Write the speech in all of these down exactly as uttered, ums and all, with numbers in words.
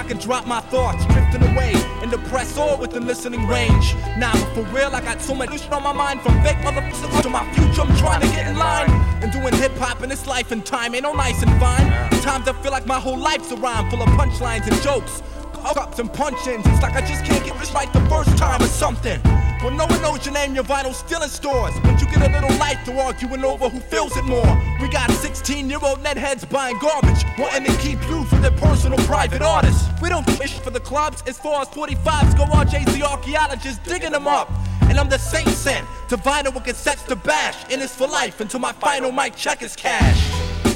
I can drop my thoughts, drifting away and depress all within listening range. Nah, but for real, I got so much shit on my mind, from fake motherfuckers to my future. I'm trying to get in line and doing hip hop in this life and time ain't no nice and fine. Times I feel like my whole life's a rhyme full of punchlines and jokes, ups and punch-ins. It's like I just can't get this right the first time or something. Well, no one knows your name, your vinyl still in stores, but you get a little life to arguing over who feels it more. We got sixteen-year-old net heads buying garbage, wanting to keep you for their personal private artists. We don't do ish for the clubs. As far as forty-fives go, R J's the archaeologist digging them up. And I'm the saint sent to vinyl with cassettes to bash. And it's for life until my final mic check is cash.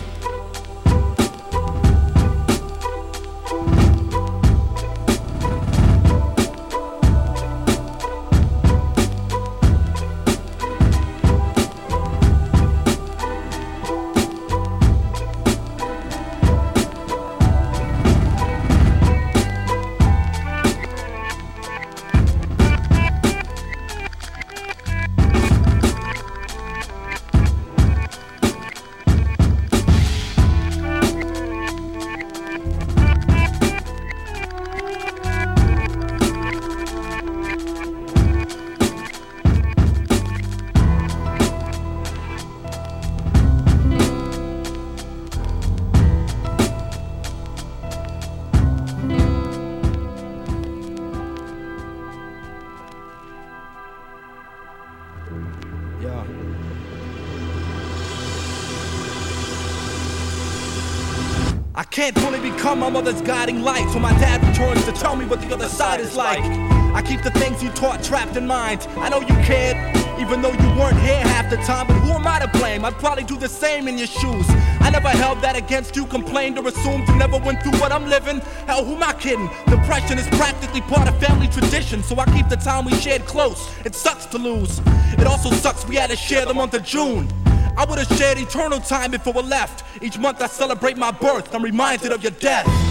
I can't fully become my mother's guiding light, so my dad returns to tell me what the other side is like. I keep the things you taught trapped in mind. I know you cared, even though you weren't here half the time, but who am I to blame? I'd probably do the same in your shoes. I never held that against you, complained or assumed you never went through what I'm living. Hell, who am I kidding? Depression is practically part of family tradition, so I keep the time we shared close. It sucks to lose. It also sucks we had to share the month of June. I would've shared eternal time before we left. Each month I celebrate my birth, I'm reminded of your death.